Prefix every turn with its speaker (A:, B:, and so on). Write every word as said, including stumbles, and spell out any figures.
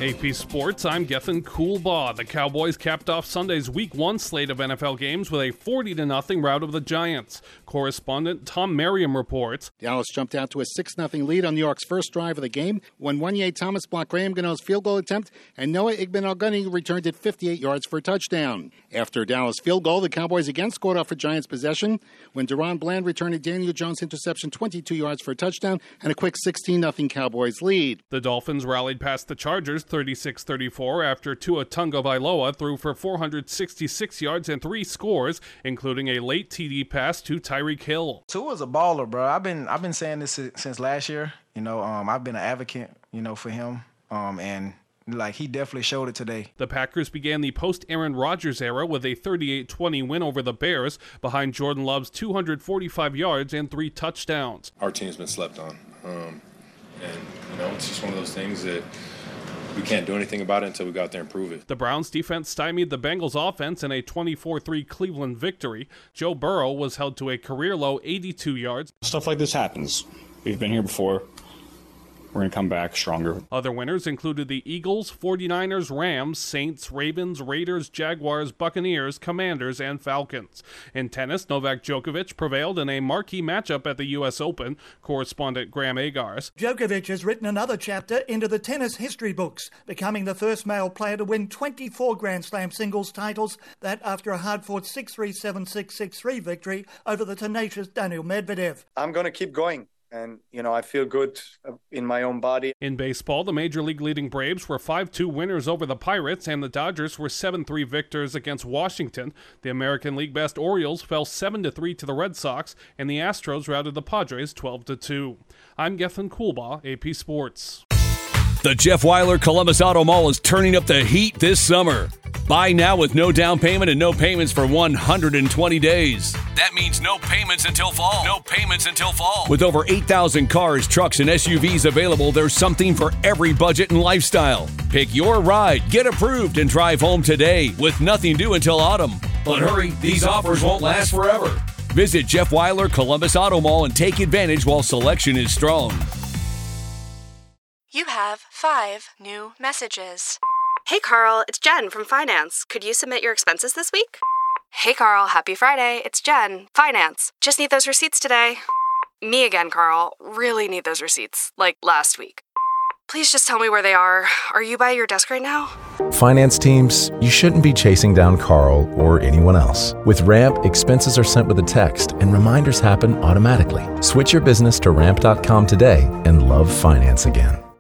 A: A P Sports, I'm Gethin Coolbaugh. The Cowboys capped off Sunday's Week one slate of N F L games with a forty to nothing rout of the Giants. Correspondent Tom Merriam reports.
B: Dallas jumped out to a six nothing lead on New York's first drive of the game when Wanye Thomas blocked Graham Gano's field goal attempt and Noah Igbenogany returned it fifty-eight yards for a touchdown. After Dallas' field goal, the Cowboys again scored off a Giants possession when Deron Bland returned a Daniel Jones interception twenty-two yards for a touchdown and a quick sixteen nothing Cowboys lead.
A: The Dolphins rallied past the Chargers thirty-six thirty-four after Tua Tagovailoa threw for four hundred sixty-six yards and three scores, including a late T D pass to Tyreek Hill.
C: Tua's a baller, bro. I've been I've been saying this since last year. You know, um, I've been an advocate, you know, for him, um, and like he definitely showed it today.
A: The Packers began the post-Aaron Rodgers era with a thirty-eight twenty win over the Bears behind Jordan Love's two hundred forty-five yards and three touchdowns.
D: Our team's been slept on, um, and you know, it's just one of those things that we can't do anything about it until we go out there and prove it.
A: The Browns defense stymied the Bengals offense in a twenty-four three Cleveland victory. Joe Burrow was held to a career-low eighty-two yards.
E: Stuff like this happens. We've been here before. We're going to come back stronger.
A: Other winners included the Eagles, forty-niners, Rams, Saints, Ravens, Raiders, Jaguars, Buccaneers, Commanders, and Falcons. In tennis, Novak Djokovic prevailed in a marquee matchup at the U S Open. Correspondent Graham Agars.
F: Djokovic has written another chapter into the tennis history books, becoming the first male player to win twenty-four Grand Slam singles titles, that after a hard-fought six three, seven six, six three victory over the tenacious Daniil Medvedev.
G: I'm going to keep going. And, you know, I feel good in my own body.
A: In baseball, the Major League leading Braves were five two winners over the Pirates, and the Dodgers were seven three victors against Washington. The American League best Orioles fell seven to three to the Red Sox, and the Astros routed the Padres twelve to two. I'm Gethin Coolbaugh, A P Sports.
H: The Jeff Weiler Columbus Auto Mall is turning up the heat this summer. Buy now with no down payment and no payments for one hundred twenty days. That means no payments until fall. No payments until fall. With over eight thousand cars, trucks, and S U Vs available, there's something for every budget and lifestyle. Pick your ride, get approved, and drive home today with nothing due until autumn. But hurry, these offers won't last forever. Visit Jeff Weiler Columbus Auto Mall and take advantage while selection is strong.
I: You have five new messages.
J: Hey, Carl, it's Jen from Finance. Could you submit your expenses this week?
I: Hey, Carl, happy Friday. It's Jen, Finance.
J: Just need those receipts today.
I: Me again, Carl. Really need those receipts, like last week. Please just tell me where they are. Are you by your desk right now?
K: Finance teams, you shouldn't be chasing down Carl or anyone else. With Ramp, expenses are sent with a text and reminders happen automatically. Switch your business to ramp dot com today and love finance again.